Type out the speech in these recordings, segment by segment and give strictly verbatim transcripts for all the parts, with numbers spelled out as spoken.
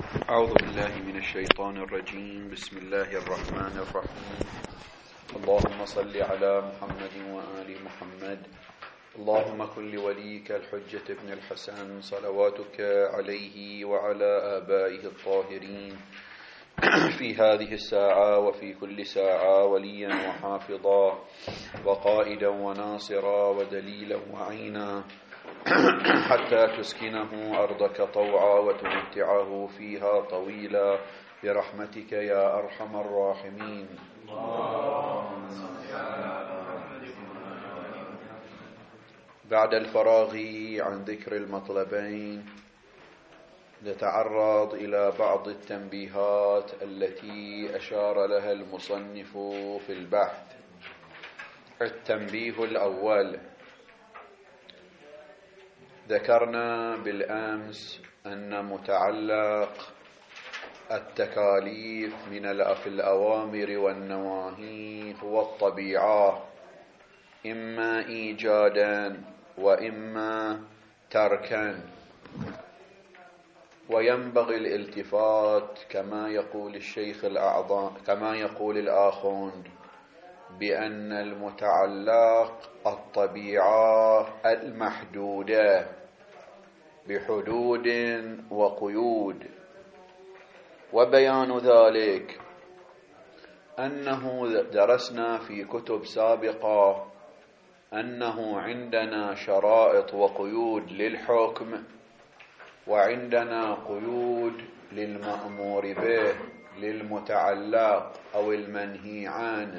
أعوذ بالله من الشيطان الرجيم. بسم الله الرحمن الرحيم. اللهم صل على محمد وآل محمد. اللهم كن لوليك الحجة ابن الحسن صلواتك عليه وعلى آبائه الطاهرين في هذه الساعة وفي كل ساعة وليا وحافظا وقائدا وناصرا ودليلا وعينا حتى تسكنه أرضك طوعا وتمتعه فيها طويلا برحمتك يا أرحم الراحمين. بعد الفراغ عن ذكر المطلبين نتعرض إلى بعض التنبيهات التي أشار لها المصنف في البحث. التنبيه الأول: ذكرنا بالأمس أن متعلق التكاليف من الأوامر والنواهي هو الطبيعة، إما إيجادا وإما تركا، وينبغي الالتفات كما يقول الشيخ الأعظم كما يقول الآخوند بأن المتعلق الطبيعة المحدودة بحدود وقيود، وبيان ذلك أنه درسنا في كتب سابقة أنه عندنا شرائط وقيود للحكم، وعندنا قيود للمأمور به للمتعلق أو المنهي عنه.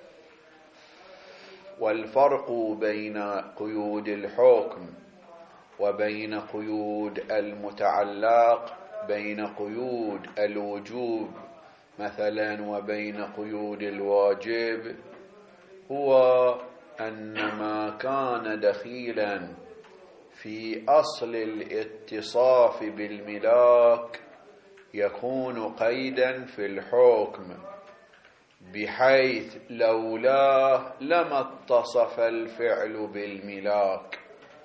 والفرق بين قيود الحكم وبين قيود المتعلق بين قيود الوجوب مثلا وبين قيود الواجب هو أن ما كان دخيلا في أصل الاتصاف بالملاك يكون قيدا في الحكم، بحيث لولاه لما اتصف الفعل بالملاك.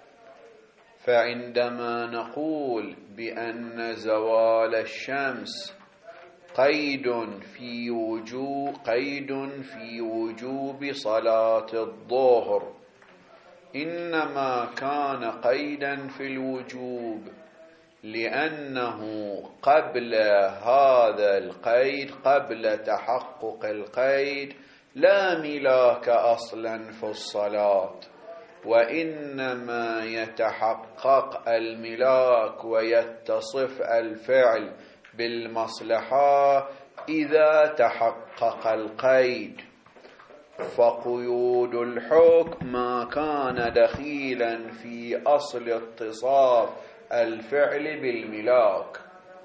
فعندما نقول بأن زوال الشمس قيد في وجوب قيد في وجوب صلاة الظهر، إنما كان قيدا في الوجوب لأنه قبل هذا القيد قبل تحقق القيد لا ملاك أصلا في الصلاة، وإنما يتحقق الملاك ويتصف الفعل بالمصلحة إذا تحقق القيد. فقيود الحكم ما كان دخيلا في أصل اتصاف الفعل بالملاك،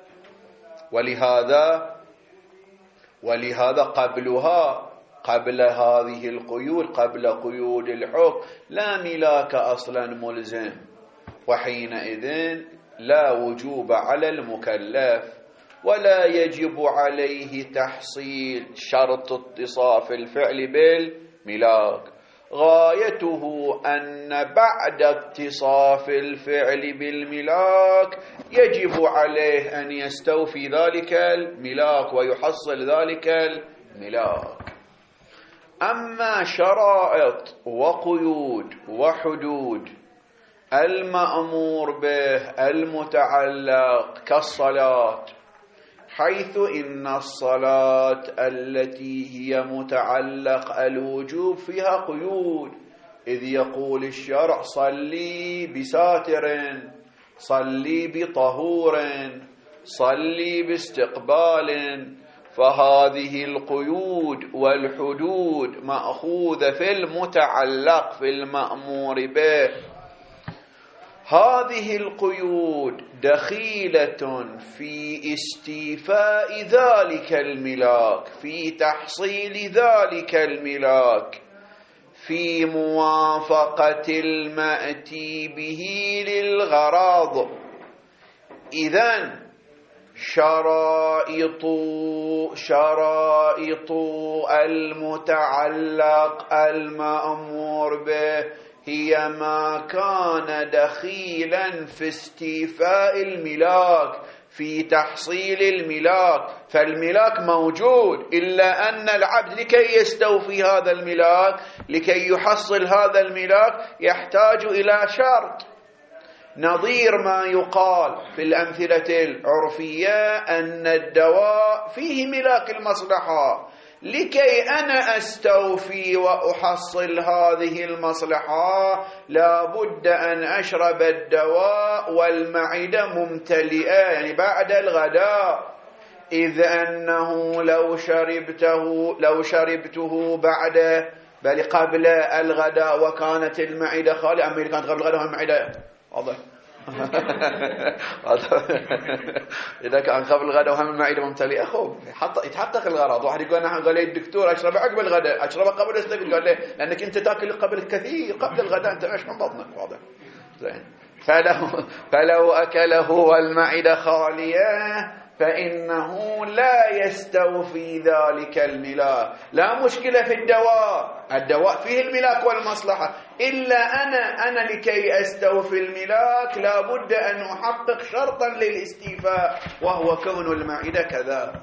ولهذا ولهذا قبلها قبل هذه القيود قبل قيود الحكم لا ملاك أصلا ملزم، وحينئذ لا وجوب على المكلف ولا يجب عليه تحصيل شرط اتصاف الفعل بالملاك. غايته أن بعد اتصاف الفعل بالملاك يجب عليه أن يستوفي ذلك الملاك ويحصل ذلك الملاك. أما شرائط وقيود وحدود المأمور به المتعلق كالصلاة، حيث إن الصلاة التي هي متعلق الوجوب فيها قيود، إذ يقول الشرع: صلي بساتر، صلي بطهور، صلي باستقبال. فهذه القيود والحدود مأخوذة في المتعلق في المأمور به. هذه القيود دخيلة في استيفاء ذلك الملاك، في تحصيل ذلك الملاك، في موافقة المأتي به للغراض. إذن شرائط شرائط المتعلق المأمور به هي ما كان دخيلا في استيفاء الملاك، في تحصيل الملاك، فالملاك موجود، إلا أن العبد لكي يستوفي هذا الملاك، لكي يحصل هذا الملاك، يحتاج إلى شرط، نظير ما يقال في الأمثلة العرفية أن الدواء فيه ملاك المصلحة، لكي أنا أستوفي وأحصل هذه المصلحة لا بد أن أشرب الدواء والمعدة ممتلئة، يعني بعد الغداء، إذ أنه لو شربته لو شربته بعد بل قبل الغداء وكانت المعدة خالية، أما إذا كانت قبل الغداء المعدة واضح إذا كان قبل الغداء وهم المعدة ممتلئة خب يتحقق الغرض. واحد يقول أنا قال لي الدكتور أشرب عقب الغداء، أشرب قبل أستفيد، قال لي لأنك أنت تأكل قبل كثير قبل الغداء، أنت مش من بطنك واضح زين. فلو فلو أكله والمعدة خالية فإنه لا يستوفي ذلك الملاك. لا مشكلة في الدواء، الدواء فيه الملاك والمصلحة، إلا أنا أنا لكي أستوفي الملاك لا بد أن أحقق شرطا للاستيفاء، وهو كون المعدة كذا.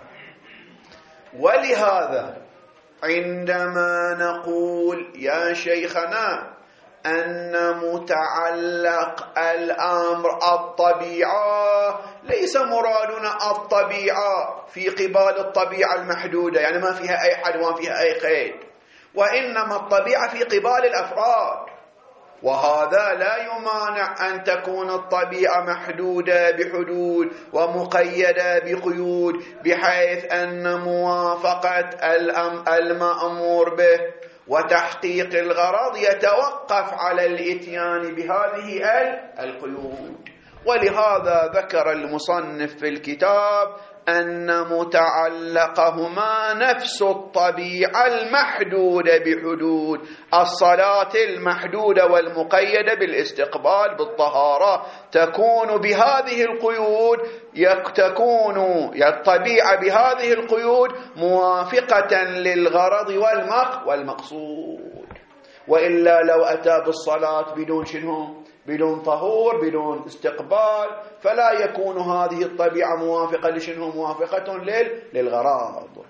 ولهذا عندما نقول يا شيخنا أن متعلق الأمر الطبيعة، ليس مرادنا الطبيعة في قبال الطبيعة المحدودة، يعني ما فيها أي حد وما فيها أي قيد، وإنما الطبيعة في قبال الأفراد، وهذا لا يمانع أن تكون الطبيعة محدودة بحدود ومقيدة بقيود، بحيث أن موافقة المأمور به وتحقيق الغرض يتوقف على الإتيان بهذه القيود. ولهذا ذكر المصنف في الكتاب أن متعلقهما نفس الطبيعة المحدودة بحدود، الصلاة المحدودة والمقيدة بالاستقبال بالطهارة تكون بهذه القيود، تكون الطبيعة بهذه القيود موافقة للغرض والمقصود. وإلا لو أتى بالصلاة بدون شنو؟ بدون طهور، بدون استقبال، فلا يكون هذه الطبيعة موافقة لشنو؟ موافقة للغرض.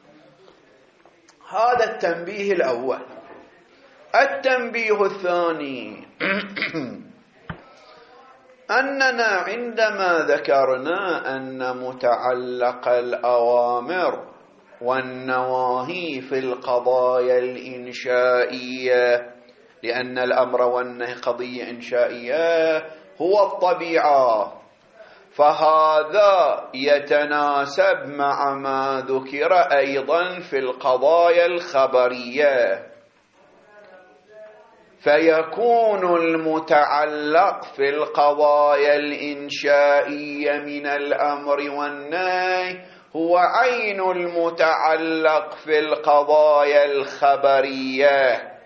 هذا التنبيه الأول. التنبيه الثاني أننا عندما ذكرنا أن متعلق الأوامر والنواهي في القضايا الإنشائية، لأن الأمر والنهي قضية إنشائية، هو الطبيعة، فهذا يتناسب مع ما ذكر أيضا في القضايا الخبرية، فيكون المتعلق في القضايا الإنشائية من الأمر والنهي هو عين المتعلق في القضايا الخبرية،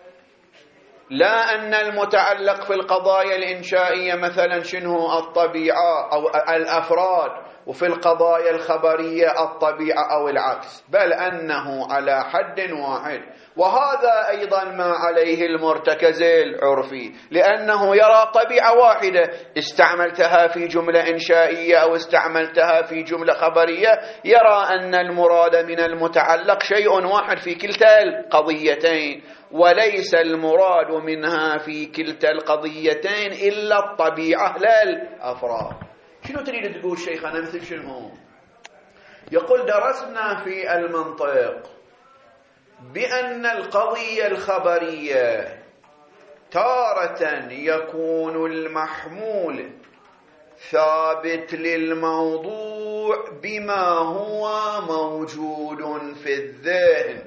لا أن المتعلق في القضايا الإنشائية مثلا شنو؟ الطبيعة أو الأفراد، وفي القضايا الخبرية الطبيعة أو العكس، بل أنه على حد واحد. وهذا أيضا ما عليه المرتكز العرفي، لأنه يرى طبيعة واحدة استعملتها في جملة إنشائية أو استعملتها في جملة خبرية، يرى أن المراد من المتعلق شيء واحد في كلتا القضيتين، وليس المراد منها في كلتا القضيتين إلا الطبيعة لا الأفراد. شنو تريد تقول شيخنا؟ مثل شنو؟ يقول درسنا في المنطق بأن القضية الخبرية تارة يكون المحمول ثابت للموضوع بما هو موجود في الذهن،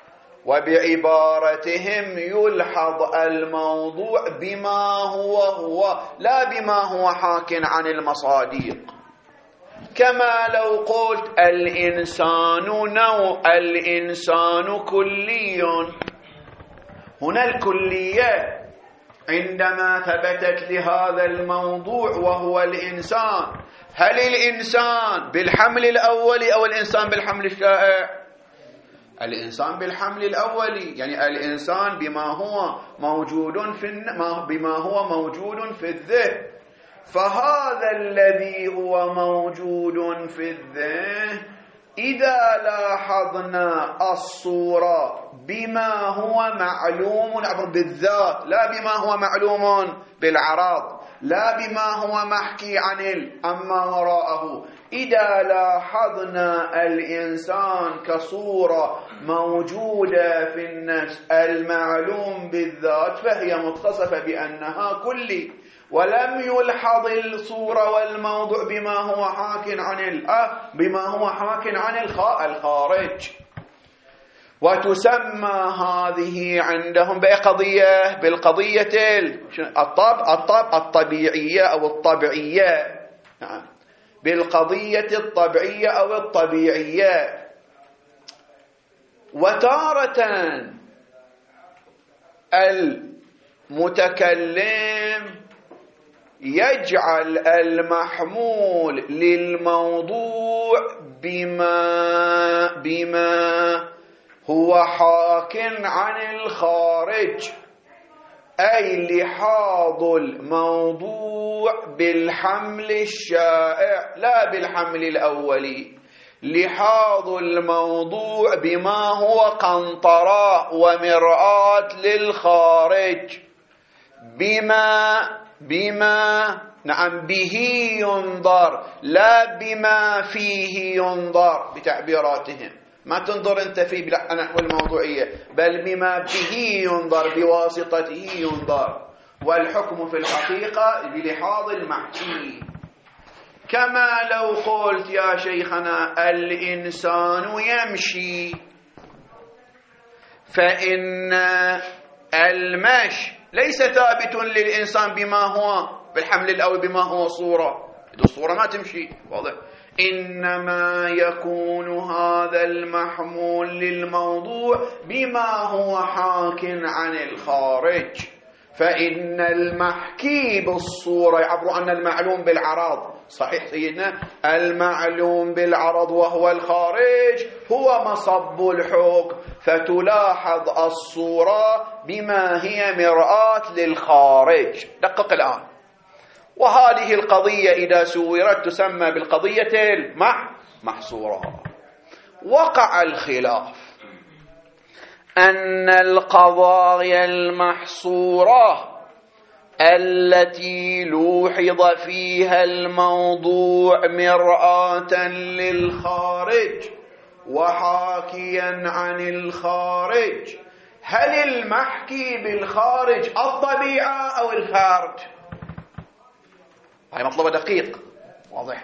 وبعبارتهم يلحظ الموضوع بما هو هو لا بما هو حاك عن المصادق. كما لو قلت الإنسان نوع، الإنسان كلي، هنا الكلية عندما ثبتت لهذا الموضوع وهو الإنسان، هل الإنسان بالحمل الأولي أو الإنسان بالحمل الشائع؟ الإنسان بالحمل الأولي، يعني الإنسان بما هو موجود في بما هو موجود في الذهن. فهذا الذي هو موجود في الذهن إذا لاحظنا الصورة بما هو معلوم بالذات، لا بما هو معلوم بالعرض، لا بما هو محكي عن أما وراءه، إذا لاحظنا الإنسان كصورة موجودة في النفس المعلوم بالذات فهي متصفة بأنها كلي، ولم يلحظ الصورة والموضوع بما هو حاك عن بما هو حاك عن الخارج. وتسمى هذه عندهم بأي قضية؟ بالقضية الطب الطب الطبيعية أو الطبيعية، نعم، بالقضية الطبيعية أو الطبيعية. وتارة المتكلم يجعل المحمول للموضوع بما بما هو حاك عن الخارج، أي لحاظ الموضوع بالحمل الشائع لا بالحمل الأولي، لحاظ الموضوع بما هو قنطرة ومرآة للخارج، بما بما نعم به ينظر لا بما فيه ينظر بتعبيراتهم. ما تنظر أنت فيه نحو الموضوعية، بل بما به ينظر بواسطته ينظر، والحكم في الحقيقة بلحاظ المحكي. كما لو قلت يا شيخنا الإنسان يمشي، فإن المشي ليس ثابت للإنسان بما هو بالحمل الأول بما هو صورة، الصورة ما تمشي، واضح. إنما يكون هذا المحمول للموضوع بما هو حاك عن الخارج، فإن المحكي بالصورة يعبر عن المعلوم بالعرض، صحيح سيدنا، المعلوم بالعرض وهو الخارج هو مصب الحكم، فتلاحظ الصورة بما هي مرآة للخارج. دقق الآن، وهذه القضية إذا سورت تسمى بالقضية المحصورة. وقع الخلاف أن القضايا المحصورة التي لوحظ فيها الموضوع مرآة للخارج وحاكيا عن الخارج، هل المحكي بالخارج الطبيعة أو الفرد؟ هاي مطلب دقيق واضح.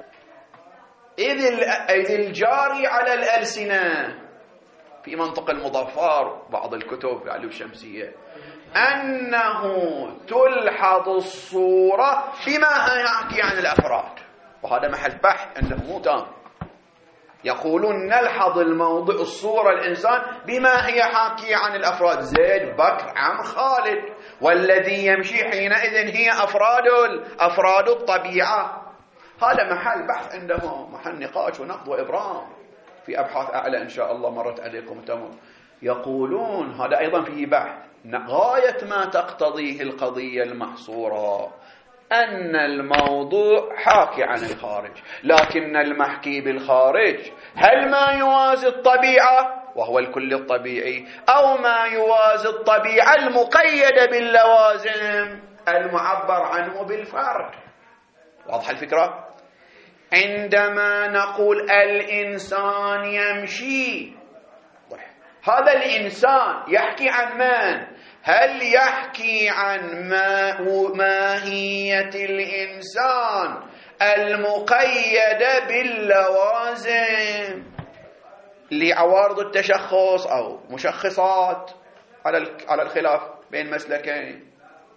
إذ الجاري على الألسنة في منطق المظفر بعض الكتب في علوم الشمسية أنه تلحظ الصورة بما يحكي عن الأفراد، وهذا محل بحث أنه مو تام. يقولون نلحظ الموضوع الصورة الإنسان بما هي حاكية عن الأفراد، زيد بكر عمرو خالد، والذي يمشي حينئذ هي أفراد أفراد الطبيعة. هذا محل بحث عندهم، محل نقاش ونقد وإبرام في أبحاث أعلى إن شاء الله مرت عليكم تمر. يقولون هذا أيضا فيه بحث، غاية ما تقتضيه القضية المحصورة أن الموضوع حاكي عن الخارج، لكن المحكي بالخارج هل ما يوازي الطبيعة وهو الكل الطبيعي، أو ما يوازي الطبيعة المقيدة باللوازم المعبر عنه بالفرد. واضح الفكرة؟ عندما نقول الإنسان يمشي، هذا الإنسان يحكي عن من؟ هل يحكي عن ما ماهية الإنسان المقيدة باللوازم لعوارض التشخص أو مشخصات على الخلاف بين مسلكين؟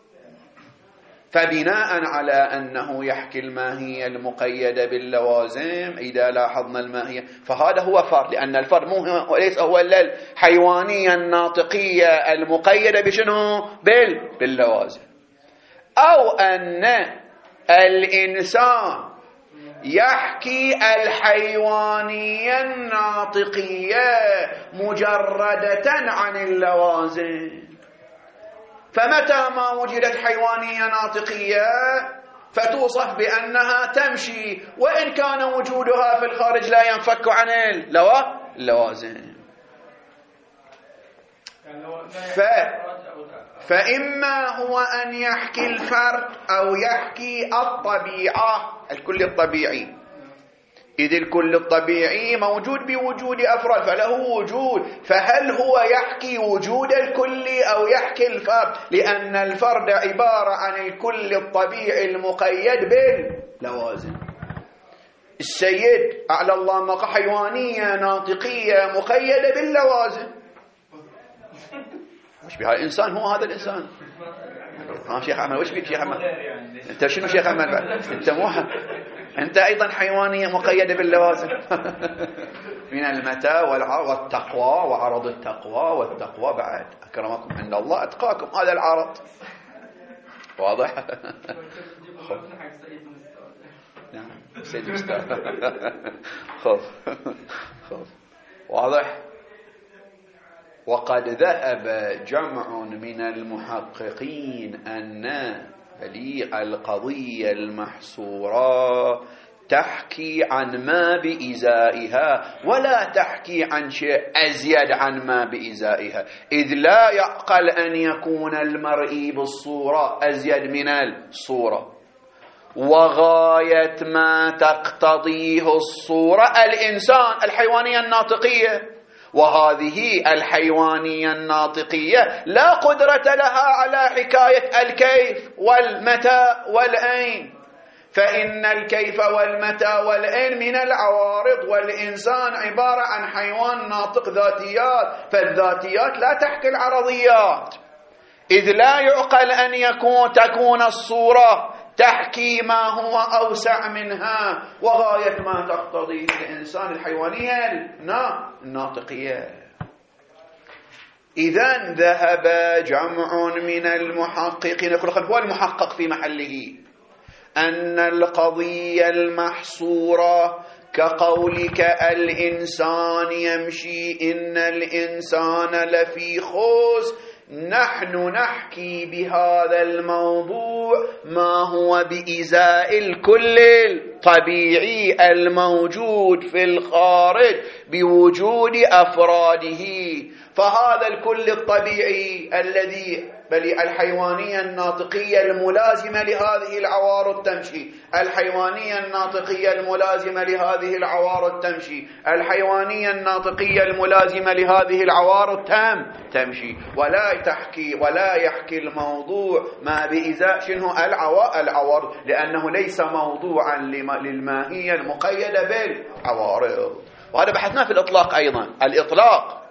فبناء على أنه يحكي الماهية المقيدة باللوازم إذا لاحظنا الماهية فهذا هو فرد، لأن الفرد مو ليس هو إلا الحيوانية الناطقية المقيدة بشنو؟ باللوازم. أو أن الإنسان يحكي الحيوانية الناطقية مجردة عن اللوازم، فمتى ما وجدت حيوانية ناطقية فتوصف بأنها تمشي، وإن كان وجودها في الخارج لا ينفك عن اللوازم. ف... فإما هو أن يحكي الفرد أو يحكي الطبيعة، الكل الطبيعي، إذ الكل الطبيعي موجود بوجود أفراد فله وجود، فهل هو يحكي وجود الكل أو يحكي الفرد؟ لأن الفرد عبارة عن الكل الطبيعي المقيد باللوازم. السيد أعلى الله مقام حيوانية ناطقية مقيدة باللوازم، مش بها الإنسان، هو هذا الإنسان. ها شيخ أحمد، وش بيك شيخ أحمد؟ أنت شنو شيخ أحمد بعد؟ أنت مو أنت أيضا حيوانية مقيدة باللوازم. من المتى والتقوى وعرض التقوى، والتقوى بعد أكرمكم عند الله أتقاكم، هذا العرض واضح. نعم سيد الأستاذ. خوف خوف واضح. وقد ذهب جمع من المحققين أن بليغ القضية المحصورة تحكي عن ما بإزائها ولا تحكي عن شيء أزيد عن ما بإزائها، إذ لا يعقل أن يكون المرئي بالصورة أزيد من الصورة، وغاية ما تقتضيه الصورة الإنسان الحيوانية الناطقية، وهذه الحيوانية الناطقية لا قدرة لها على حكاية الكيف والمتى والأين، فإن الكيف والمتى والأين من العوارض، والإنسان عبارة عن حيوان ناطق ذاتيات، فالذاتيات لا تحكي العرضيات، إذ لا يعقل أن يكون تكون الصورة تحكي ما هو أوسع منها، وغاية ما تقتضيه الإنسان الحيوانية الناطقية. إذن ذهب جمع من المحققين، هو المحقق في محله، أن القضية المحصورة كقولك الإنسان يمشي، إن الإنسان لفي خسر، نحن نحكي بهذا الموضوع ما هو بإزاء الكل الطبيعي الموجود في الخارج بوجود أفراده، فهذا الكل الطبيعي الذي بل الحيوانية الناطقية الملازمة لهذه العوارض تمشي، الحيوانية الناطقية الملازمة لهذه العوارض تمشي، الحيوانية الناطقية الملازمة لهذه العوارض تم تمشي، ولا تحكي ولا يحكي الموضوع ما بإزاء شنو العوارض، لأنه ليس موضوعا للماهية المقيدة بالعوارض. وهذا بحثنا في الإطلاق أيضا. الإطلاق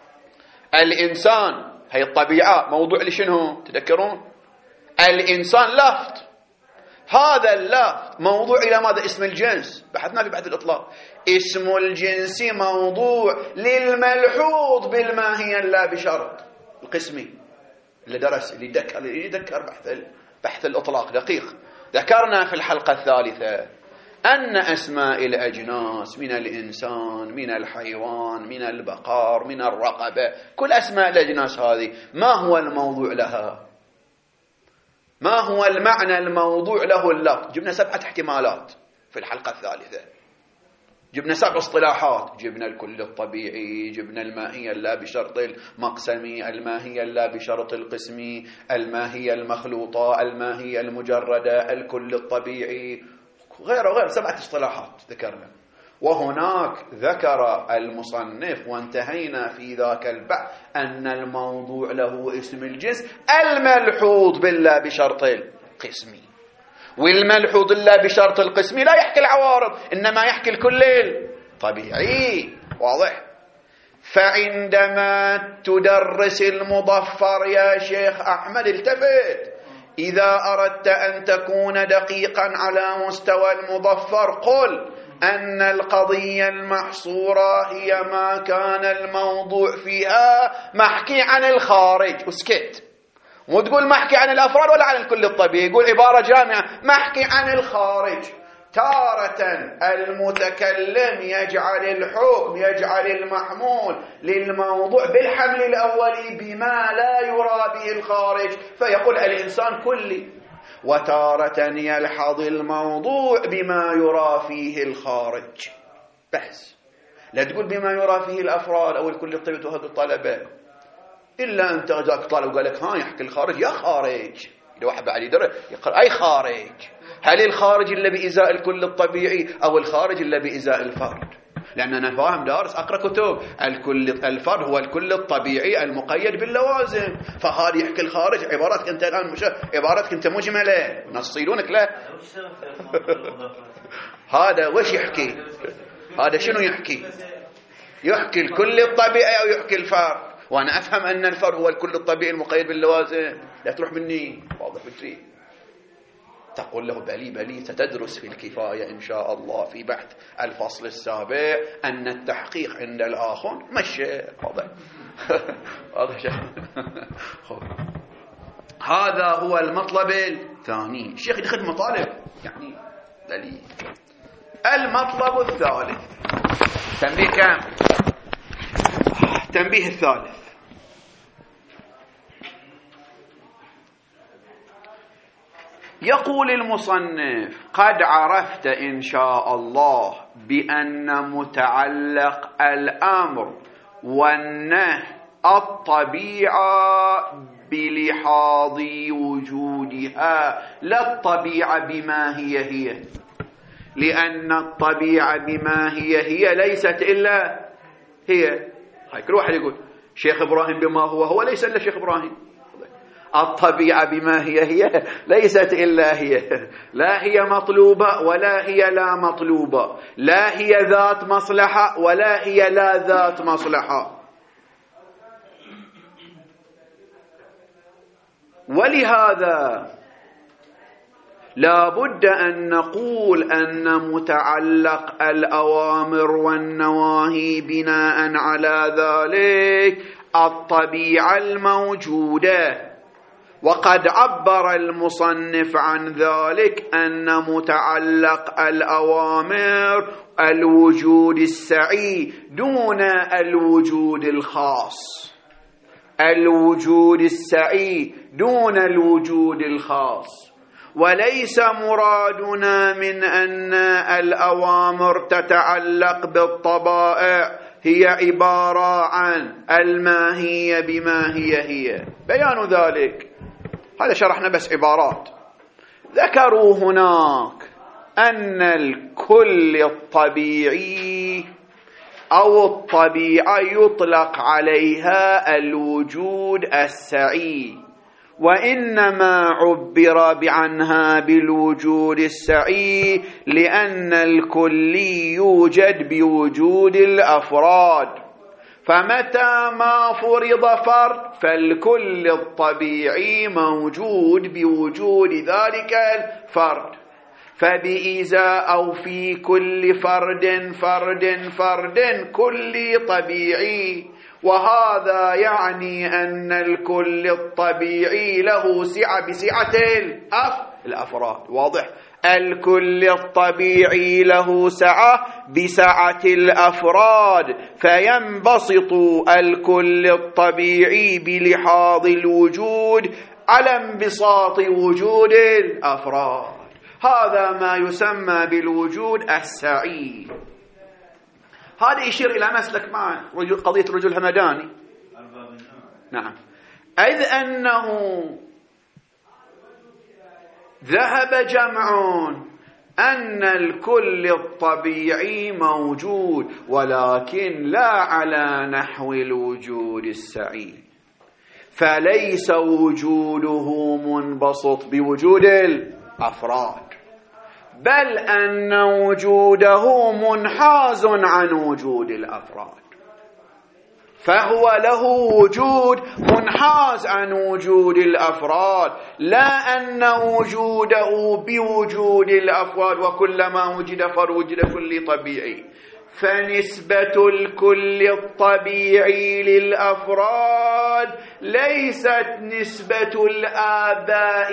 الإنسان هي الطبيعة موضوع لشنو تذكرون؟ الإنسان لفظ، هذا اللفظ موضوع إلى ماذا؟ اسم الجنس، بحثنا في بحث الإطلاق. اسم الجنس موضوع للملحوظ بالماهية لا بشرط القسمي اللي درس اللي ذكر اللي ذكر بحث بحث الإطلاق دقيق. ذكرنا في الحلقة الثالثة أن أسماء الأجناس من الإنسان، من الحيوان، من البقر، من الرقبة، كل أسماء الأجناس هذه ما هو الموضوع لها؟ ما هو المعنى الموضوع له اللفظ؟ جبنا سبعة احتمالات في الحلقة الثالثة، جبنا سبع اصطلاحات، جبنا الكل الطبيعي، جبنا الماهية لا بشرط المقسمي، الماهية لا بشرط القسمي، الماهية المخلوطة، الماهية المجردة، الكل الطبيعي، غير وغير سبعة اصطلاحات ذكرنا. وهناك ذكر المصنف وانتهينا في ذاك البحث أن الموضوع له اسم الجنس الملحوظ بالله بشرط القسمي، والملحوظ الله بشرط القسمي لا يحكي العوارض إنما يحكي الكل الطبيعي. واضح؟ فعندما تدرس المضفر يا شيخ أحمد التفت، إذا أردت أن تكون دقيقا على مستوى المضفر قل أن القضية المحصورة هي ما كان الموضوع فيها محكي عن الخارج، اسكت، مو تقول محكي عن الأفراد ولا عن الكل الطبيعي، يقول عبارة جامعة محكي عن الخارج. تارة المتكلم يجعل الحكم يجعل المحمول للموضوع بالحمل الأولي بما لا يرى به الخارج، فيقول الإنسان كلي، وتارة يلحظ الموضوع بما يرى فيه الخارج. بس لا تقول بما يرى فيه الأفراد أو الكل الطلبة وهذا الطلبة، إلا أنت جاك طالب وقال لك ها يحكي الخارج، يا خارج إذا واحد بعد يدري يقول أي خارج؟ هل الخارج إلا بإزاء الكل الطبيعي أو الخارج إلا بإزاء الفرد؟ لأن أنا فاهم دارس أقرأ كتب الكل الفرد هو الكل الطبيعي المقيد باللوازم، فهذا يحكي الخارج عباراتك أنت الآن مش عباراتك أنت مجملة ناس يصيدونك لا. هذا وش يحكي؟ هذا شنو يحكي؟ يحكي الكل الطبيعي أو يحكي الفرد؟ وأنا أفهم أن الفرد هو الكل الطبيعي المقيد باللوازم. لا تروح مني واضح بتري تقول له بلي بلي ستدرس في الكفاية إن شاء الله في بحث الفصل السابع أن التحقيق عند الآخر مشي واضح. هذا هو المطلب الثاني. الشيخ يدخل مطالب يعني دليل. المطلب الثالث تنبيه كم؟ تنبيه الثالث يقول المصنف: قد عرفت إن شاء الله بأن متعلق الأمر والنهي الطبيعة بلحاظ وجودها لا الطبيعة بما هي هي، لأن الطبيعة بما هي هي ليست إلا هي. هاي كل واحد يقول شيخ إبراهيم بما هو هو ليس إلا شيخ إبراهيم. الطبيعة بما هي هي ليست إلا هي، لا هي مطلوبة ولا هي لا مطلوبة، لا هي ذات مصلحة ولا هي لا ذات مصلحة. ولهذا لا بد أن نقول أن متعلق الأوامر والنواهي بناء على ذلك الطبيعة الموجودة. وقد عبر المصنف عن ذلك أن متعلق الأوامر الوجود السعي دون الوجود الخاص، الوجود السعي دون الوجود الخاص. وليس مرادنا من أن الأوامر تتعلق بالطبائع هي عبارة عن الماهية بما هي هي. بيان ذلك هذا شرحنا بس عبارات. ذكروا هناك أن الكل الطبيعي أو الطبيعة يطلق عليها الوجود السعي، وإنما عبر عنها بالوجود السعي لأن الكلي يوجد بوجود الأفراد، فمتى ما فرض فرد فالكل الطبيعي موجود بوجود ذلك الفرد، فبإزاء أو في كل فرد فرد فرد كل طبيعي. وهذا يعني أن الكل الطبيعي له سعة بسعة الأفراد. واضح؟ الكل الطبيعي له سعة بسعة الأفراد، فينبسط الكل الطبيعي بلحاظ الوجود على انبساط وجود الأفراد. هذا ما يسمى بالوجود السعي. هذا يشير إلى مسلك معه قضية الرجل الهمداني. نعم، إذ أنه ذهب جمع أن الكل الطبيعي موجود ولكن لا على نحو الوجود السعي، فليس وجوده منبسط بوجود الأفراد، بل أن وجوده منحاز عن وجود الأفراد، فهو له وجود منحاز عن وجود الأفراد، لا أن وجوده بوجود الأفراد وكلما وجد فرد وجد كل طبيعي. فنسبة الكل الطبيعي للأفراد ليست نسبة الآباء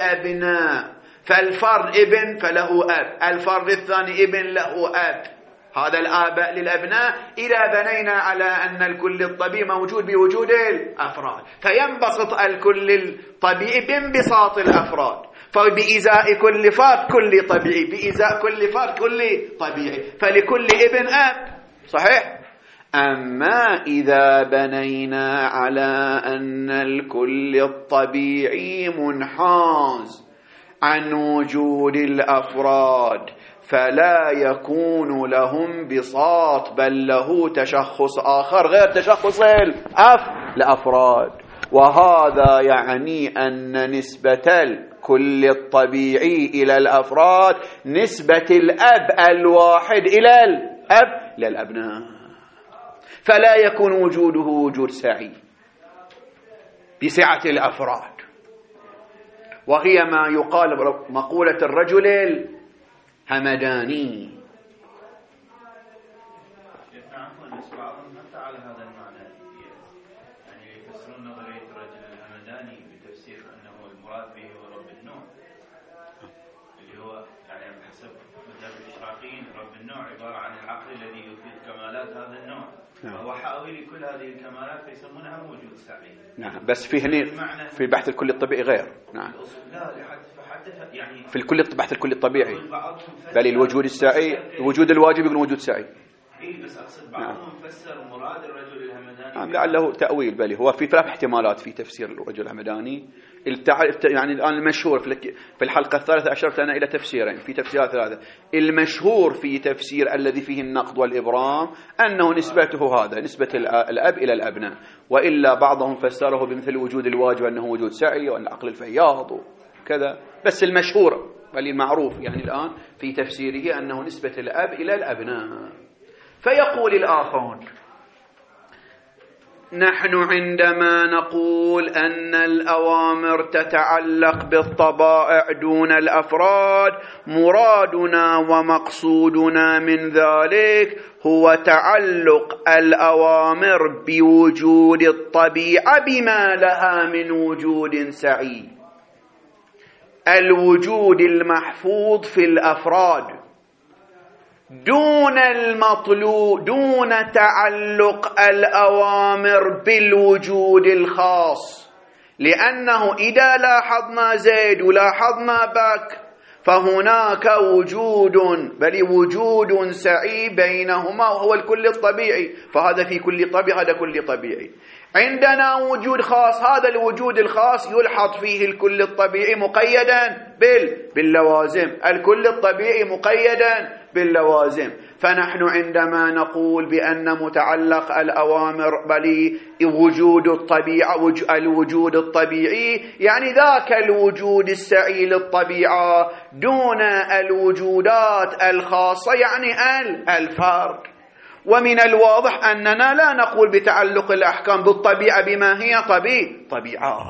للأبناء، فالفرد ابن فله أب، الفرد الثاني ابن له أب. هذا الآباء للأبناء إذا بنينا على أن الكل الطبيعي موجود بوجود الأفراد، فينبسط الكل الطبيعي بانبساط الأفراد، فبإزاء كل فرد كل طبيعي، بإزاء كل فرد كل طبيعي، فلكل ابن أب. صحيح؟ أما إذا بنينا على أن الكل الطبيعي منحاز عن وجود الأفراد، فلا يكون لهم بساط، بل له تشخص آخر غير تشخص الأف الأفراد. وهذا يعني أن نسبة الكل الطبيعي إلى الأفراد نسبة الأب الواحد إلى الأب للأبناء، فلا يكون وجوده وجود سعي بسعة الأفراد، وهي ما يقال مقولة الرجل الهمداني. فهو حاوي كل هذه الكمالات فيسمونها موجود سعي. نعم، بس في هنا في بحث الكل الطبيعي غير. نعم، لا حتى يعني في الكل بحث الكل الطبيعي، بل الوجود السعي الوجود الواجب يكون وجود سعي. اي بس اقصد بعضهم فسر مراد الرجل الهمداني. نعم، لعله تأويل، بل هو في ثلاث احتمالات في تفسير الرجل الهمداني. يعني الآن المشهور في الحلقة الثالثة أشرت أنا إلى تفسيرين، في تفسيرات ثلاثة. المشهور في تفسير الذي فيه النقد والإبرام أنه نسبته هذا نسبة الأب إلى الأبناء، وإلا بعضهم فسره بمثل وجود الواجب أنه وجود سعي وأن العقل الفياض وكذا. بس المشهور بل المعروف يعني الآن في تفسيره أنه نسبة الأب إلى الأبناء. فيقول الآخرون: نحن عندما نقول أن الأوامر تتعلق بالطبائع دون الأفراد، مرادنا ومقصودنا من ذلك هو تعلق الأوامر بوجود الطبيعة بما لها من وجود سعي، الوجود المحفوظ في الأفراد، دون المطلوب، دون تعلق الأوامر بالوجود الخاص. لأنه إذا لاحظنا زيد ولاحظنا بك فهناك وجود، بل وجود سعي بينهما وهو الكل الطبيعي، فهذا في كل طبيعي، هذا كل طبيعي. عندنا وجود خاص، هذا الوجود الخاص يلحظ فيه الكل الطبيعي مقيدا باللوازم، الكل الطبيعي مقيدا باللوازم. فنحن عندما نقول بأن متعلق الأوامر بل وجود الطبيعة، الوجود الطبيعي، يعني ذاك الوجود السعي للطبيعة دون الوجودات الخاصة، يعني الفرد. ومن الواضح أننا لا نقول بتعلق الأحكام بالطبيعة بما هي طبيعة.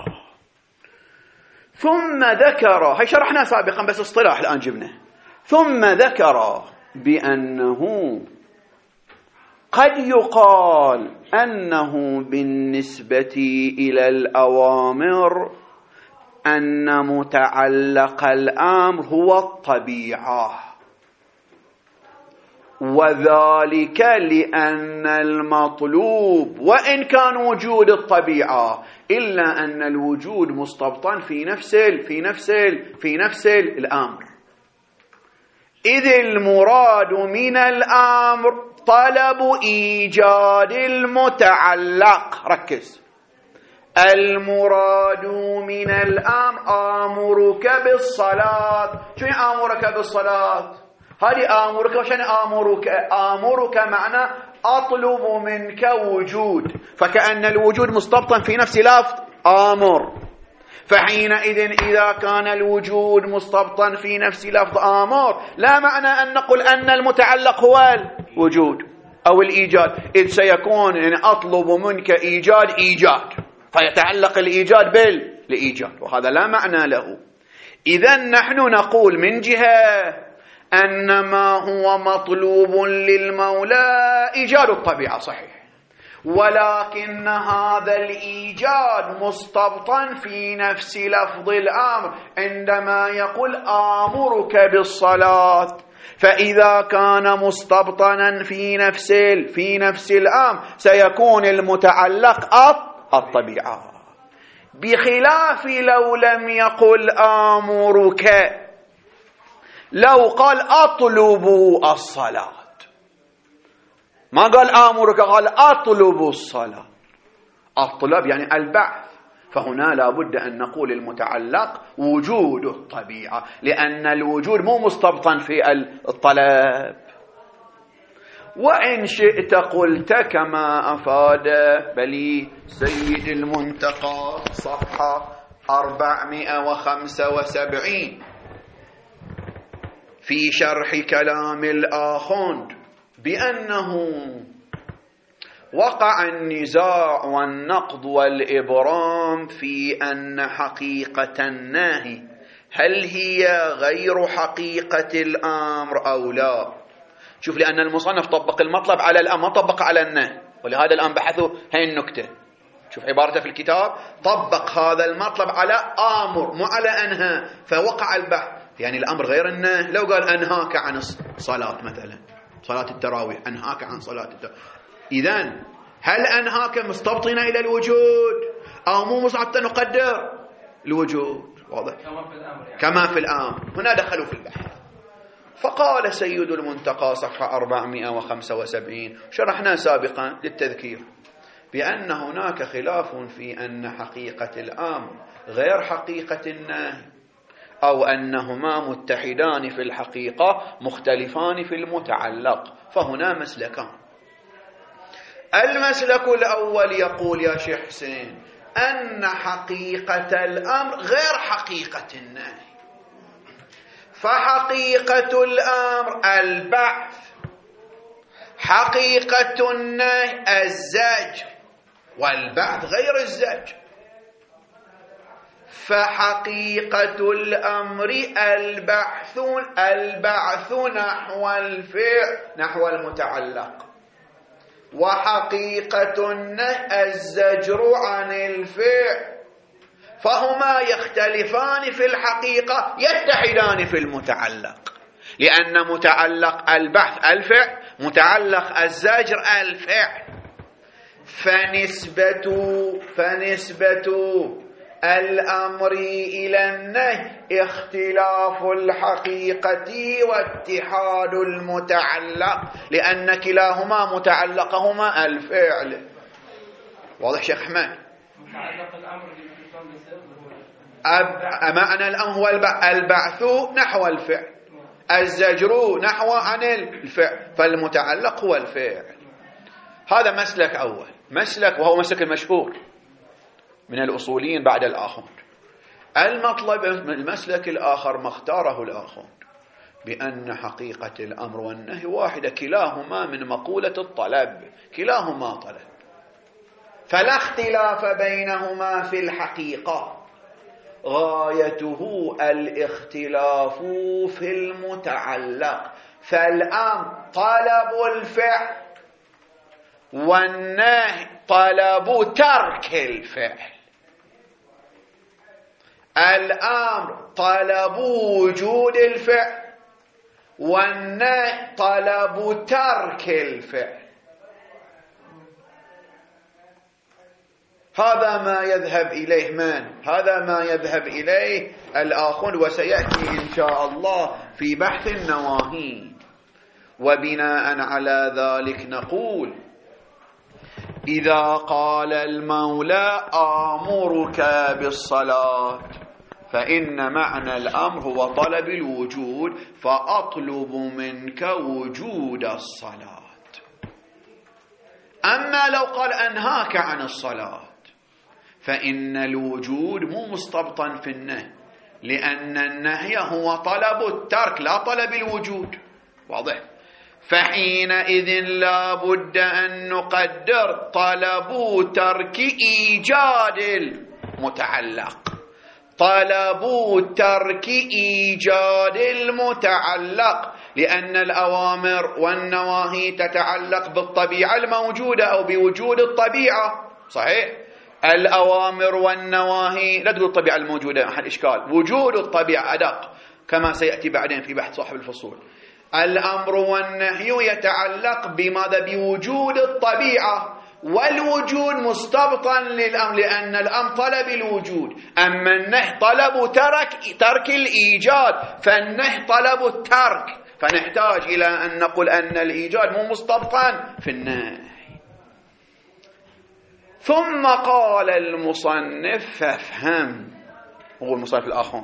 ثم ذكر، هي شرحنا سابقا بس اصطلاح الآن جبنا. ثم ذكر بأنه قد يقال أنه بالنسبة إلى الأوامر أن متعلق الأمر هو الطبيعة، وذلك لأن المطلوب وإن كان وجود الطبيعة إلا أن الوجود مستبطن في نفس في نفس في نفس الأمر، إذ المراد من الأمر طلب إيجاد المتعلق. ركز، المراد من الأمر آمرك بالصلاة. شو آمرك بالصلاة؟ هذه آمرك وشان آمرك آمرك معنى أطلب منك وجود، فكأن الوجود مستبطن في نفس لفظ آمر. فحينئذ إذا كان الوجود مستبطن في نفس لفظ آمر، لا معنى أن نقول أن المتعلق هو الوجود أو الإيجاد، إذ سيكون يعني أطلب منك إيجاد إيجاد، فيتعلق الإيجاد بالإيجاد، وهذا لا معنى له. إذن نحن نقول من جهة أن ما هو مطلوب للمولى إيجاد الطبيعة صحيح، ولكن هذا الإيجاد مستبطن في نفس لفظ الأمر. عندما يقول آمرك بالصلاة، فإذا كان مستبطنا في نفس في نفس الأمر سيكون المتعلق الطبيعة، بخلاف لو لم يقل آمرك، لو قال أطلب الصلاة، ما قال آمرك، قال أطلب الصلاة. الطلب يعني البعث، فهنا لا بد أن نقول المتعلق وجود الطبيعة، لأن الوجود مو مستبطن في الطلب. وإن شئت قلت كما أفاد بلي سيد المنتقى صفحة أربعمائة وخمسة وسبعين في شرح كلام الآخوند، بأنه وقع النزاع والنقض والإبرام في أن حقيقة النهي هل هي غير حقيقة الأمر أو لا. شوف، لأن المصنف طبق المطلب على الأمر، ما طبق على النهي، ولهذا الآن بحثوا هاي النكتة. شوف عبارته في الكتاب، طبق هذا المطلب على آمر مو على أنهى، فوقع البحث. يعني الأمر غير النهي. لو قال أنهاك عن الصلاة مثلا، صلاة التراويح، أنهاك عن صلاة التراويح، إذن هل أنهاك مستبطنة إلى الوجود أو مو مصعدة نقدر الوجود؟ واضح كما في الأمر يعني. كما في الأمر. هنا دخلوا في البحث. فقال سيد المنتقى صفحة أربعمائة وخمسة وسبعين، شرحنا سابقا للتذكير، بأن هناك خلاف في أن حقيقة الأمر غير حقيقة النهي، أو أنهما متحدان في الحقيقة مختلفان في المتعلق. فهنا مسلكان. المسلك الأول يقول يا شيخ حسين أن حقيقة الأمر غير حقيقة النهي، فحقيقة الأمر البعث، حقيقة النهي الزجر، والبعث غير الزجر. فحقيقة الأمر البعث البعث نحو الفعل، نحو المتعلق، وحقيقة النهي الزجر عن الفعل. فهما يختلفان في الحقيقة، يتحدان في المتعلق، لأن متعلق البحث الفعل، متعلق الزجر الفعل. فنسبة فنسبة الأمر إلى النهي اختلاف الحقيقة واتحاد المتعلق، لأن كلاهما متعلقهما الفعل. واضح شيخ أحمد؟ متعلق الأمر معنى الأمر هو البعث نحو الفعل، الزجر نحو عن الفعل، فالمتعلق هو الفعل. هذا مسلك أول، مسلك وهو مسلك المشهور من الأصوليين بعد الآخوند. المطلب المسلك الآخر ما اختاره الآخوند، بأن حقيقة الأمر والنهي واحدة، كلاهما من مقولة الطلب، كلاهما طلب، فلا اختلاف بينهما في الحقيقة، غايته الاختلاف في المتعلق. فالأمر طلب الفعل، والنهي طلب ترك الفعل. الأمر طلب وجود الفعل، والنهي طلب ترك الفعل. هذا ما يذهب إليه من؟ هذا ما يذهب إليه الآخوند، وسيأتي إن شاء الله في بحث النواهي. وبناء على ذلك نقول: إذا قال المولى آمرك بالصلاة، فإن معنى الأمر هو طلب الوجود، فأطلب منك وجود الصلاة. أما لو قال أنهاك عن الصلاة، فإن الوجود مو مستبطن في النهي، لأن النهي هو طلب الترك لا طلب الوجود. واضح؟ فحينئذ لا بد أن نقدر طلب ترك إيجاد المتعلق، طلب ترك إيجاد المتعلق، لأن الأوامر والنواهي تتعلق بالطبيعة الموجودة أو بوجود الطبيعة. صحيح؟ الأوامر والنواهي لا تقول الطبيعة الموجودة، أحد إشكال، وجود الطبيعة أدق، كما سيأتي بعدين في بحث صاحب الفصول. الأمر والنهي يتعلق بماذا؟ بوجود الطبيعة، والوجود مستبطن للأمر، لأن الأمر طلب الوجود، أما النهي طلب ترك ترك الإيجاد، فالنهي طلب الترك، فنحتاج إلى أن نقول أن الإيجاد مو مستبطن في النهي. ثم قال المصنف فافهم، هو المصنف الآخر،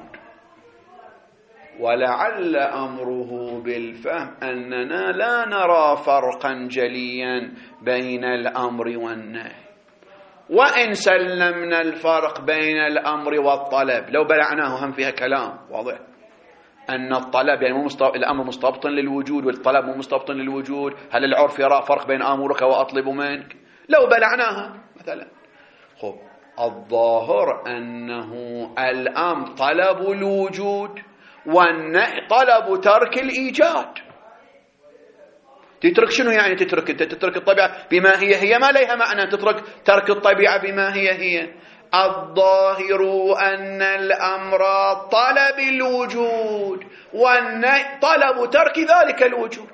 ولعل أمره بالفهم أننا لا نرى فرقا جليا بين الأمر والنهي، وإن سلمنا الفرق بين الأمر والطلب، لو بلعناه هم فيها كلام واضح أن الطلب يعني مو مستب... الأمر مستبطن للوجود والطلب مو مستبطن للوجود، هل العرف يرى فرق بين آمرك وأطلب منك؟ لو بلعناها مثلا. خب الظاهر أنه الأمر طلب الوجود والنهي طلب ترك الإيجاد. تترك شنو يعني تترك؟ أنت تترك الطبيعة بما هي هي، ما لها معنى تترك ترك الطبيعة بما هي هي. الظاهر أن الأمر طلب الوجود والنهي طلب ترك ذلك الوجود،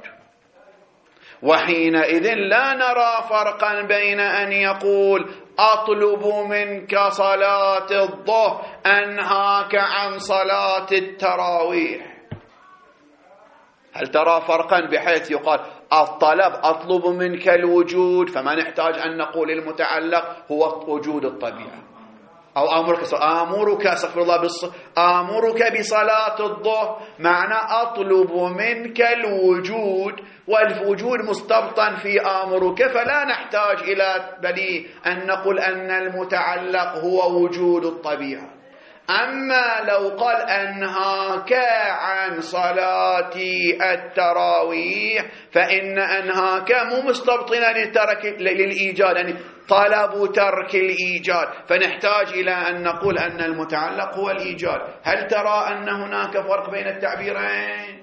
وحينئذ لا نرى فرقا بين أن يقول أطلب منك صلاة الظهر أنهاك عن صلاة التراويح. هل ترى فرقا بحيث يقال الطلب أطلب منك الوجود فما نحتاج أن نقول المتعلق هو وجود الطبيعة، أو آمرك آمرك استغفر الله بالص... آمرك بصلاة الظهر معنى أطلب منك الوجود، والوجود مستبطن في آمرك، فلا نحتاج إلى بني أن نقول أن المتعلق هو وجود الطبيعة. أما لو قال أنهاك عن صلاة التراويح فإن أنهاك مو مستبطنة للترك للإيجاد، يعني طلب ترك الإيجاد، فنحتاج إلى أن نقول أن المتعلق هو الإيجاد. هل ترى أن هناك فرق بين التعبيرين؟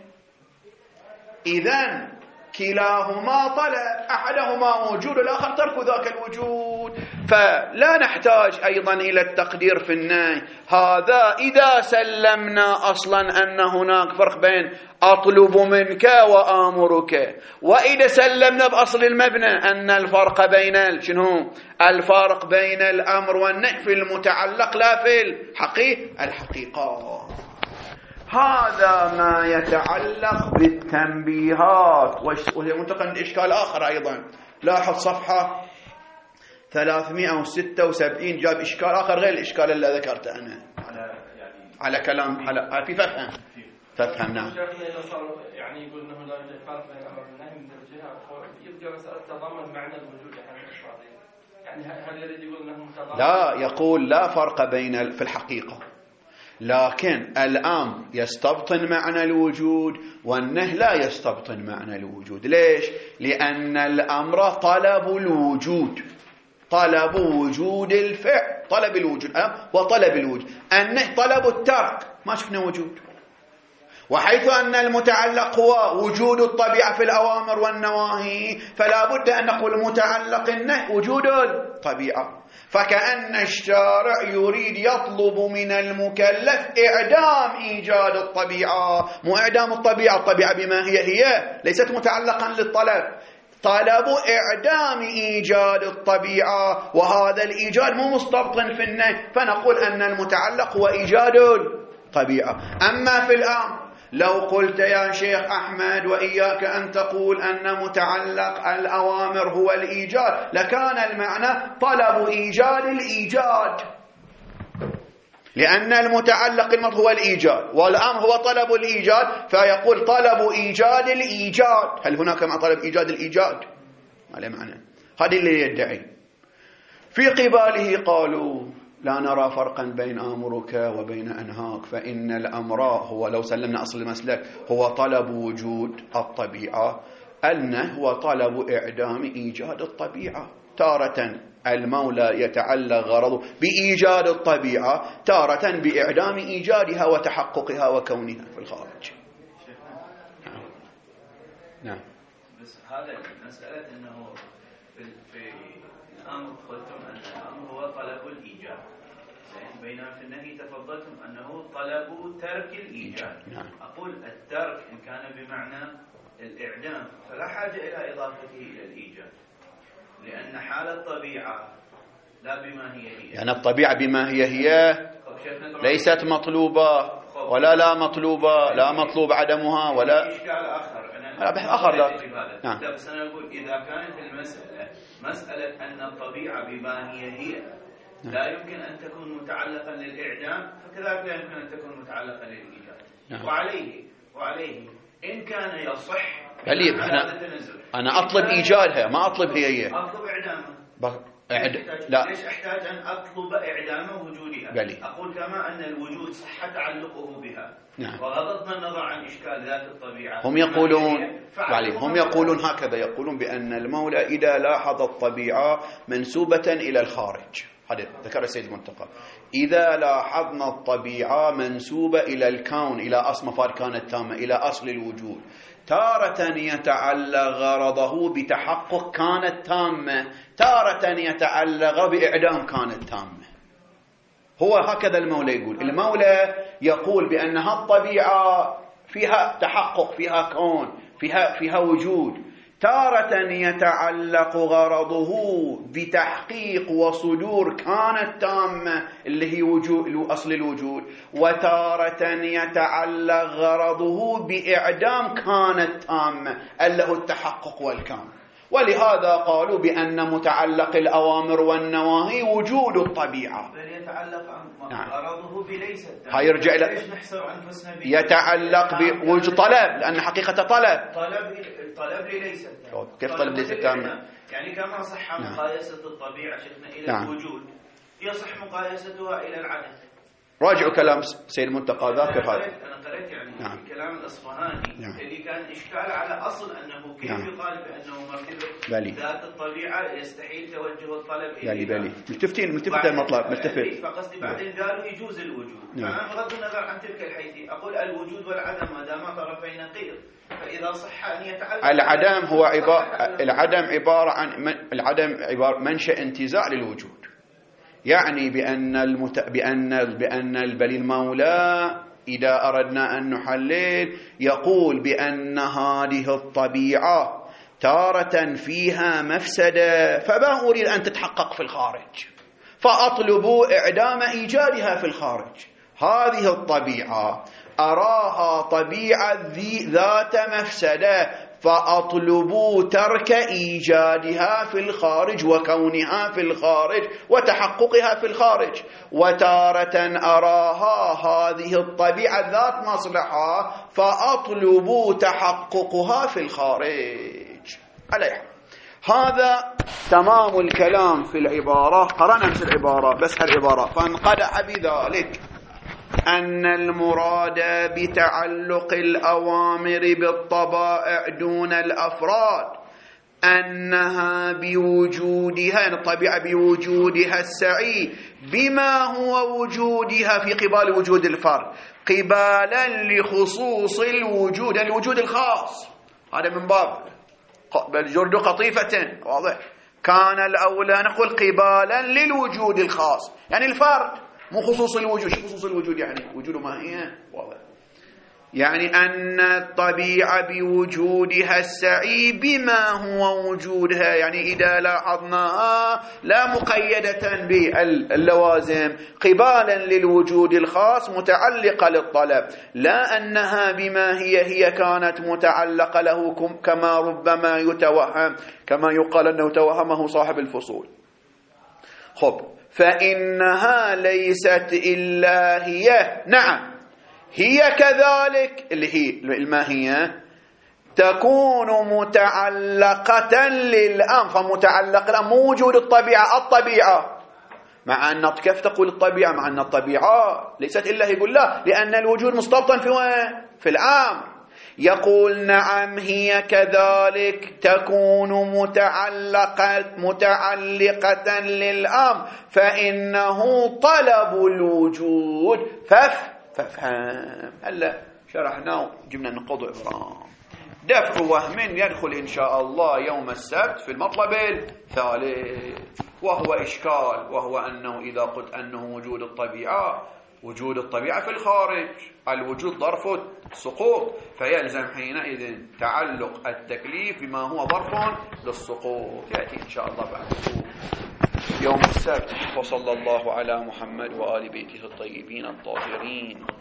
إذن كلاهما طلب، أحدهما وجود الآخر ترك ذاك الوجود، فلا نحتاج أيضا إلى التقدير في النهي. هذا إذا سلمنا أصلا أن هناك فرق بين أطلب منك وآمرك، وإذا سلمنا بأصل المبنى أن الفرق بين شنو؟ الفرق بين الأمر والنهي في المتعلق لا في الحقيقة الحقيقة. هذا ما يتعلق بالتنبيهات، ومنتقل إشكال آخر أيضا. لاحظ صفحة ثلاثمئة وستة وسبعين جاب إشكال آخر غير الإشكال اللي ذكرته أنا على, يعني على كلام على في ففهم ففهم نعم. يعني يقول أنه لا يوجد فرق بين الأمر والنهي من الجهة، يبقى مسألة تضمن معنى الوجود يعني هل يريد يقول أنه متضمن؟ لا، يقول لا فرق بين في الحقيقة، لكن الأمر يستبطن معنى الوجود والنهي لا يستبطن معنى الوجود. ليش؟ لأن الأمر طلب الوجود، طلب وجود الفعل، طلب الوجود وطلب الوجود. النهي طلب الترك، ما شفنا وجود. وحيث أن المتعلق هو وجود الطبيعة في الأوامر والنواهي، فلا بد أن نقول متعلق النهي وجود الطبيعة. فكأن الشارع يريد يطلب من المكلف إعدام إيجاد الطبيعة، مو إعدام الطبيعة، الطبيعة بما هي هي ليست متعلقا للطلب، طلب إعدام إيجاد الطبيعة، وهذا الإيجاد مو مستبطن في النهي، فنقول أن المتعلق هو إيجاد الطبيعة. أما في الأمر لو قلت يا شيخ أحمد وإياك أن تقول أن متعلق الأوامر هو الإيجاد، لكان المعنى طلب إيجاد الإيجاد، لأن المتعلق المطلوب هو الإيجاد والأمر هو طلب الإيجاد، فيقول طلب إيجاد الإيجاد. هل هناك مع طلب إيجاد الإيجاد؟ ما له معنى. هذا اللي يدعي. في قباله قالوا لا نرى فرقا بين آمرك وبين أنهاك، فإن الأمر هو لو سلمنا أصل المسلك هو طلب وجود الطبيعة، النهي هو طلب إعدام إيجاد الطبيعة. تارة المولى يتعلق غرضه بإيجاد الطبيعة، تارة بإعدام إيجادها وتحققها وكونها في الخارج. نعم. بس هذا مسألة أنه في, في الأمر قلتم أن الأمر هو طلب الإيجاد، بينما في النهي تفضلتم أنه طلب ترك الإيجاد. نعم. أقول الترك إن كان بمعنى الإعدام فلا حاجة إلى إضافته إلى الإيجاد، لأن حال الطبيعة لا بما هي هي، يعني الطبيعة بما هي هي ليست مطلوبة ولا لا مطلوبة، لا مطلوب عدمها ولا إشكال آخر. أنا بحث آخر لا. نعم. بس أنا أقول إذا كانت المسألة مسألة أن الطبيعة بما هي هي لا يمكن أن تكون متعلقا للإعدام، فكذلك لا يمكن أن تكون متعلقا للإيجاد. نعم. وعليه وعليه إن كان يصح بلي أنا أنا أطلب إيجادها ما أطلب هي هي. أطلب إعدامها. إعد... لا. ليش أحتاج أن أطلب إعدام وجودها؟ بلي. أقول كما أن الوجود صح تعلقه بها. نعم. وغضض النظر عن إشكال ذات الطبيعة. هم يقولون بلي. هم يقولون هكذا، يقولون بأن المولى إذا لاحظ الطبيعة منسوبة إلى الخارج، هذا ذكر السيد المنتقى، إذا لاحظنا الطبيعة منسوبة إلى الكون، إلى أصل مفاد كانت تامة، إلى أصل الوجود، تارة يتعلق غرضه بتحقق كانت تامة، تارة يتعلق بإعدام كانت تامة. هو هكذا المولى يقول. المولى يقول بأنها الطبيعة فيها تحقق، فيها كون، فيها, فيها وجود، تارة يتعلق غرضه بتحقيق وصدور كانت تامة اللي هي وجود أصل الوجود، وتارة يتعلق غرضه بإعدام كانت تامة اللي هو التحقق والكامل. ولهذا قالوا بأن متعلق الأوامر والنواهي وجود الطبيعة. يتعلق غرضه بليس هيرجع له يتعلق بوجود طلب، لأن حقيقة طلب طلب طلب ليس كيف طلب ليس تامة؟ يعني كما صح مقايسة الطبيعة شفنا إلى نعم. الوجود يصح مقايستها إلى العدم. راجعوا كلام سيد المنتقى ذاكر هذا. أنا قرأت يعني نعم. الكلام الأصفهاني نعم. اللي كان إشكال على أصل أنه كيف نعم. يقال بأنه مرتبة ذات الطبيعة يستحيل توجه الطلب إليه. بلي ملتفتين ملتفت المطلب ملتفت. فقصدي بعدين قالوا يجوز الوجود. نعم. فأنا بغض النظر عن تلك الحيثية أقول الوجود والعدم ما دام طرفي نقيض، فإذا صح أن يتعلق العدم هو عبارة العدم عبارة عن من... العدم عبارة منشأ انتزاع للوجود، يعني بأن المت... بأن بأن بل المولى إذا أردنا أن نحلل يقول بأن هذه الطبيعة تارة فيها مفسدة، فما أريد أن تتحقق في الخارج فأطلب إعدام إيجادها في الخارج. هذه الطبيعة أراها طبيعة ذات مفسدة فأطلب ترك إيجادها في الخارج وكونها في الخارج وتحققها في الخارج. وتارة أراها هذه الطبيعة ذات مصلحة فأطلب تحققها في الخارج. عليها هذا تمام الكلام في العبارة. قرأنا نفس العبارة بس العبارة فانقدح بذلك أن المراد بتعلق الأوامر بالطبائع دون الأفراد أنها بوجودها، يعني الطبيعة بوجودها السعي بما هو وجودها في قبال وجود الفرد قبالا لخصوص الوجود، الوجود الخاص. هذا من باب بل جرد قطيفة واضح. كان الأولى نقول قبالا للوجود الخاص، يعني الفرد مو خصوص الوجود. شو خصوص الوجود؟ يعني وجوده ما هي واضح، يعني أن الطبيعة بوجودها السعي بما هو وجودها، يعني إذا لاحظناها لا مقيدة باللوازم قبالا للوجود الخاص متعلقة للطلب، لا أنها بما هي هي كانت متعلقة له كما ربما يتوهم، كما يقال أنه توهمه صاحب الفصول. خب فإنها ليست إلا هي، نعم هي كذلك اللي هي الماهية تكون متعلقة للأمر، فمتعلق الأمر مو وجود الطبيعة الطبيعة، مع أن كيف تقول الطبيعة مع أن الطبيعة ليست إلا هي؟ يقول لا، لأن الوجود مستبطن في وين؟ في الأمر. يقول نعم هي كذلك تكون متعلقة متعلقة للأمر فإنه طلب الوجود. فف فافهم. هلا شرحناه جبنا نقض إبرام. دفع وهم يدخل إن شاء الله يوم السبت في المطلب الثالث، وهو إشكال، وهو أنه إذا قلت أنه وجود الطبيعة وجود الطبيعة في الخارج، الوجود ظرف سقوط، فيلزم حينئذ تعلق التكليف بما هو ظرف للسقوط. يأتي إن شاء الله بعد يوم السبت. وصلى الله على محمد وآل بيته الطيبين الطاهرين.